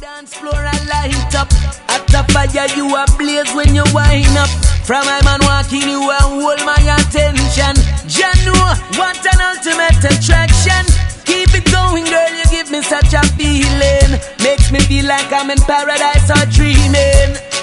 dance floor and light up. At the fire you a blaze when you wind up. From my man walking you and hold my attention. Janu, what an ultimate attraction. Keep it going girl, you give me such a feeling. Makes me feel like I'm in paradise or dreaming.